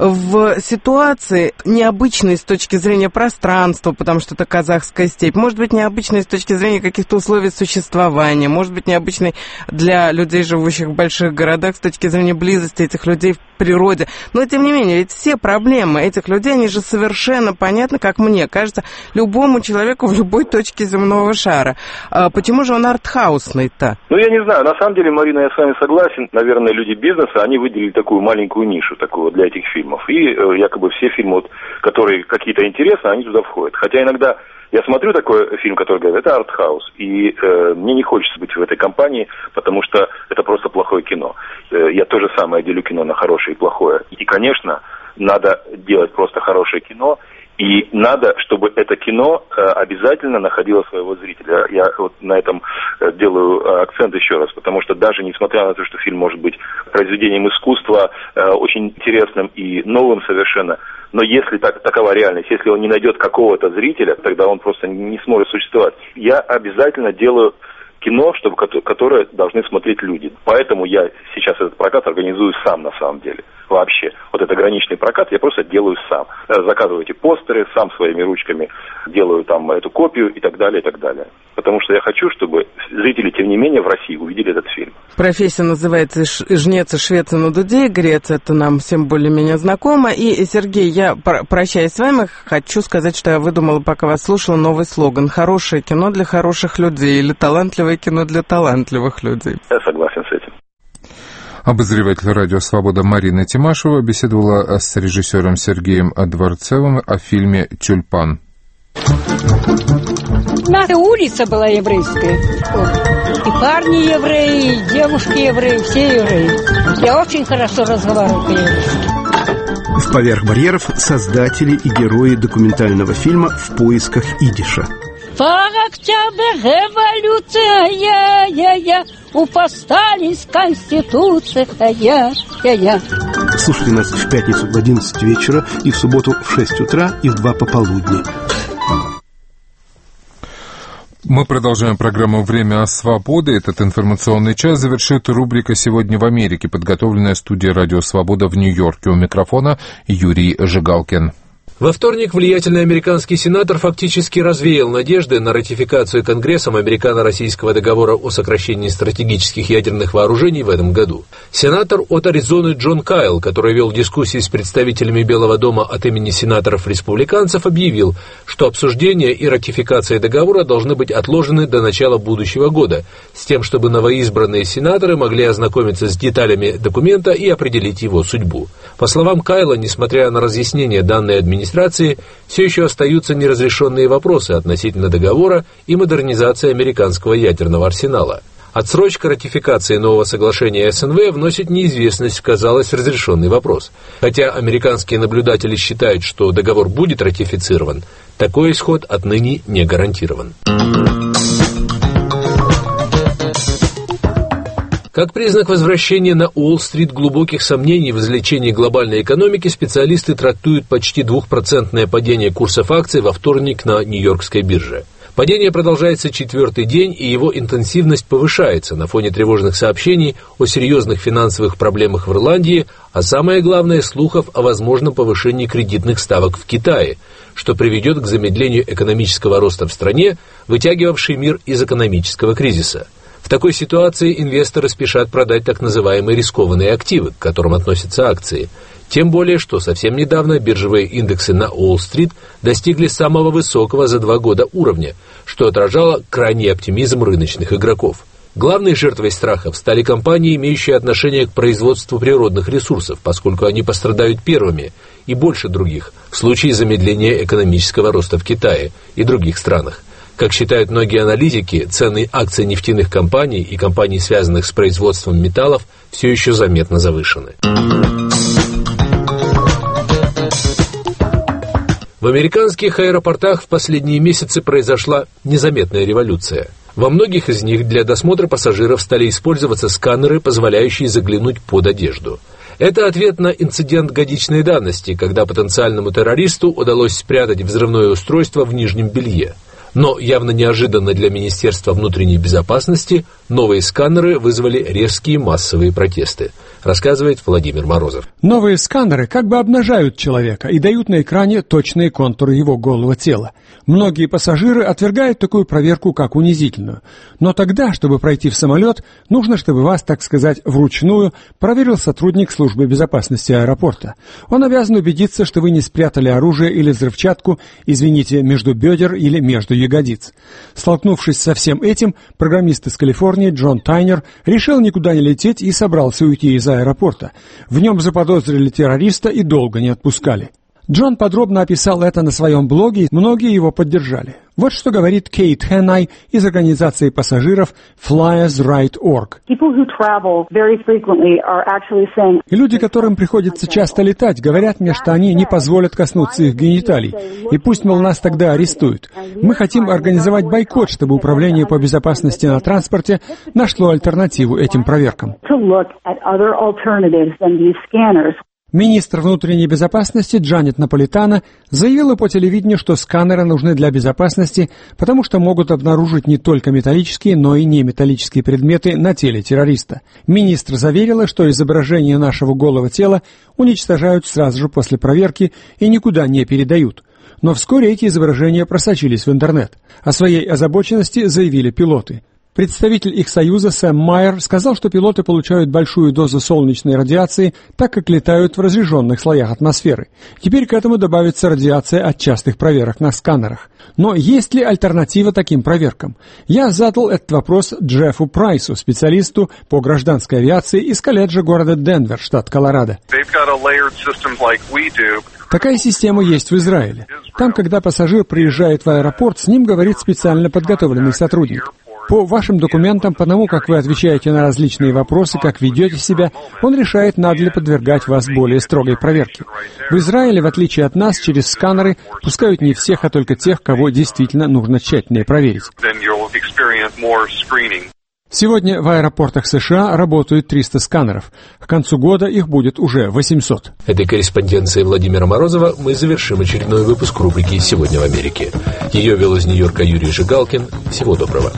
в ситуации необычной с точки зрения пространства, потому что это казахская степь, может быть, необычной с точки зрения каких-то условий существования, может быть, необычной для для людей, живущих в больших городах, с точки зрения близости этих людей в природе. Но, тем не менее, ведь все проблемы этих людей, они же совершенно понятны, как мне кажется, любому человеку в любой точке земного шара. А почему же он артхаусный-то? Ну, я не знаю. На самом деле, Марина, я с вами согласен. Наверное, люди бизнеса, они выделили такую маленькую нишу такую для этих фильмов. И э, якобы все фильмы, вот, которые какие-то интересны, они туда входят. Хотя иногда я смотрю такой фильм, который говорит, это артхаус, и э, мне не хочется быть в этой компании, потому что это просто плохое кино. Э, я то же самое делю кино на хорошее и плохое. И, конечно, надо делать просто хорошее кино, и надо, чтобы это кино э, обязательно находило своего зрителя. Я вот на этом э, делаю э, акцент еще раз, потому что даже несмотря на то, что фильм может быть произведением искусства, э, очень интересным и новым совершенно, но если так, такова реальность, если он не найдет какого-то зрителя, тогда он просто не сможет существовать. Я обязательно делаю кино, чтобы, которое должны смотреть люди. Поэтому я сейчас этот прокат организую сам на самом деле. Вообще. Вот этот ограниченный прокат я просто делаю сам. Заказываю эти постеры, сам своими ручками делаю там эту копию и так далее, и так далее. Потому что я хочу, чтобы зрители, тем не менее, в России увидели этот фильм. Профессия называется «Жнец и швеца на дуде». Грец, это нам всем более-менее знакомо. И, Сергей, я, прощаясь с вами, хочу сказать, что я выдумала, пока вас слушала, новый слоган. Хорошее кино для хороших людей или талантливое кино для талантливых людей. Я согласен с этим. Обозреватель радио «Свобода» Марина Тимашева беседовала с режиссером Сергеем Дворцевым о фильме «Тюльпан». Наша улица была еврейская. И парни евреи, и девушки евреи, все евреи. Я очень хорошо разговариваю по-еврейски. В «Поверх барьеров» создатели и герои документального фильма «В поисках идиша». Революция, я, я, я, упостались Конституция, я, я, я. Слушайте нас в пятницу в одиннадцать вечера и в субботу в шесть утра и в два пополудни. Мы продолжаем программу «Время свободы». Этот информационный час завершит рубрика «Сегодня в Америке», подготовленная студией «Радио Свобода» в Нью-Йорке. У микрофона Юрий Жигалкин. Во вторник влиятельный американский сенатор фактически развеял надежды на ратификацию Конгрессом американо-российского договора о сокращении стратегических ядерных вооружений в этом году. Сенатор от Аризоны Джон Кайл, который вел дискуссии с представителями Белого дома от имени сенаторов-республиканцев, объявил, что обсуждение и ратификация договора должны быть отложены до начала будущего года, с тем, чтобы новоизбранные сенаторы могли ознакомиться с деталями документа и определить его судьбу. По словам Кайла, несмотря на разъяснение данной администрации, все еще остаются неразрешенные вопросы относительно договора и модернизации американского ядерного арсенала. Отсрочка ратификации нового соглашения СНВ вносит неизвестность в, казалось, разрешенный вопрос. Хотя американские наблюдатели считают, что договор будет ратифицирован, такой исход отныне не гарантирован. Как признак возвращения на Уолл-стрит глубоких сомнений в излечении глобальной экономики, специалисты трактуют почти двухпроцентное падение курсов акций во вторник на Нью-Йоркской бирже. Падение продолжается четвертый день, и его интенсивность повышается на фоне тревожных сообщений о серьезных финансовых проблемах в Ирландии, а самое главное – слухов о возможном повышении кредитных ставок в Китае, что приведет к замедлению экономического роста в стране, вытягивавшей мир из экономического кризиса. В такой ситуации инвесторы спешат продать так называемые рискованные активы, к которым относятся акции. Тем более, что совсем недавно биржевые индексы на Уолл-стрит достигли самого высокого за два года уровня, что отражало крайний оптимизм рыночных игроков. Главной жертвой страхов стали компании, имеющие отношение к производству природных ресурсов, поскольку они пострадают первыми и больше других в случае замедления экономического роста в Китае и других странах. Как считают многие аналитики, цены акций нефтяных компаний и компаний, связанных с производством металлов, все еще заметно завышены. В американских аэропортах в последние месяцы произошла незаметная революция. Во многих из них для досмотра пассажиров стали использоваться сканеры, позволяющие заглянуть под одежду. Это ответ на инцидент годичной давности, когда потенциальному террористу удалось спрятать взрывное устройство в нижнем белье. Но явно неожиданно для Министерства внутренней безопасности новые сканеры вызвали резкие массовые протесты. рассказывает Владимир Морозов. Новые сканеры как бы обнажают человека и дают на экране точные контуры его голого тела. Многие пассажиры отвергают такую проверку как унизительную. Но тогда, чтобы пройти в самолет, нужно, чтобы вас, так сказать, вручную проверил сотрудник службы безопасности аэропорта. Он обязан убедиться, что вы не спрятали оружие или взрывчатку, извините, между бедер или между ягодиц. Столкнувшись со всем этим, программист из Калифорнии Джон Тайнер решил никуда не лететь и собрался уйти из аэропорта. В нем заподозрили террориста и долго не отпускали. Джон подробно описал это на своем блоге, и многие его поддержали. Вот что говорит Кейт Хеннай из организации пассажиров Flyers Right точка орг. И люди, которым приходится часто летать, говорят мне, что они не позволят коснуться их гениталий. И пусть, мол, нас тогда арестуют. Мы хотим организовать бойкот, чтобы Управление по безопасности на транспорте нашло альтернативу этим проверкам. Министр внутренней безопасности Джанет Наполитано заявила по телевидению, что сканеры нужны для безопасности, потому что могут обнаружить не только металлические, но и неметаллические предметы на теле террориста. Министр заверила, что изображения нашего голого тела уничтожают сразу же после проверки и никуда не передают. Но вскоре эти изображения просочились в интернет. О своей озабоченности заявили пилоты. Представитель их союза Сэм Майер сказал, что пилоты получают большую дозу солнечной радиации, так как летают в разреженных слоях атмосферы. Теперь к этому добавится радиация от частых проверок на сканерах. Но есть ли альтернатива таким проверкам? Я задал этот вопрос Джеффу Прайсу, специалисту по гражданской авиации из колледжа города Денвер, штат Колорадо. Такая система есть в Израиле. Там, когда пассажир приезжает в аэропорт, с ним говорит специально подготовленный сотрудник. По вашим документам, по тому, как вы отвечаете на различные вопросы, как ведете себя, он решает, надо ли подвергать вас более строгой проверке. В Израиле, в отличие от нас, через сканеры пускают не всех, а только тех, кого действительно нужно тщательнее проверить. Сегодня в аэропортах США работают триста сканеров. К концу года их будет уже восемьсот. Этой корреспонденцией Владимира Морозова мы завершим очередной выпуск рубрики «Сегодня в Америке». Ее вел из Нью-Йорка Юрий Жигалкин. Всего доброго.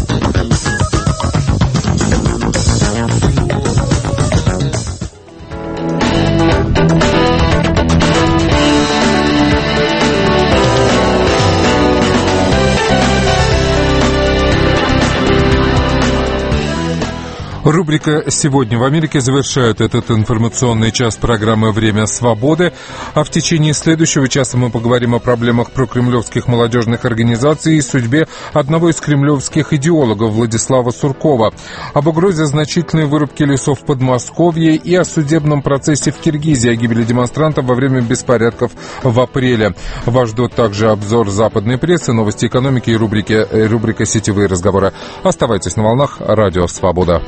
Рубрика «Сегодня в Америке» завершает этот информационный час программы «Время свободы». А в течение следующего часа мы поговорим о проблемах прокремлевских молодежных организаций и судьбе одного из кремлевских идеологов Владислава Суркова, об угрозе значительной вырубки лесов в Подмосковье и о судебном процессе в Киргизии, о гибели демонстрантов во время беспорядков в апреле. Вас ждет также обзор западной прессы, новости экономики и рубрики, рубрика «Сетевые разговоры». Оставайтесь на волнах Радио Свобода.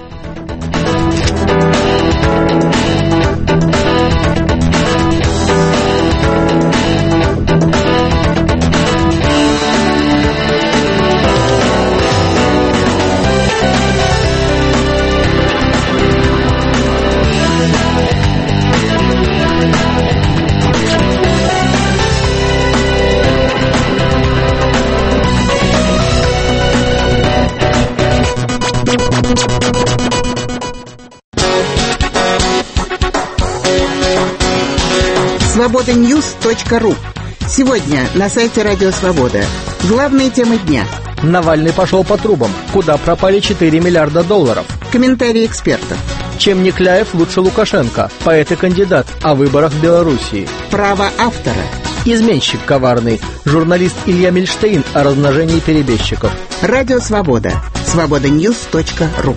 свобода ньюс точка ру. Сегодня на сайте Радио Свобода. Главные темы дня. Навальный пошел по трубам. Куда пропали четыре миллиарда долларов? Комментарии экспертов. Чем Никляев лучше Лукашенко? Поэт и кандидат о выборах в Белоруссии. Право автора. Изменщик коварный. Журналист Илья Мильштейн о размножении перебежчиков. Радио Свобода. свобода ньюс точка ру.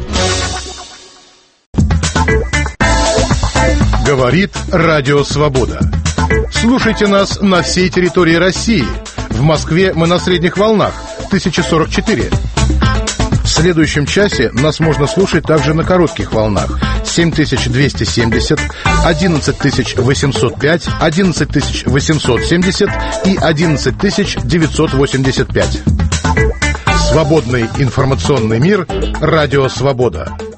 Говорит Радио Свобода. Слушайте нас на всей территории России. В Москве мы на средних волнах тысяча сорок четыре. В следующем часе нас можно слушать также на коротких волнах семь тысяч двести семьдесят, одиннадцать тысяч восемьсот пять, одиннадцать тысяч восемьсот семьдесят и одиннадцать тысяч девятьсот восемьдесят пять. Свободный информационный мир. Радио Свобода.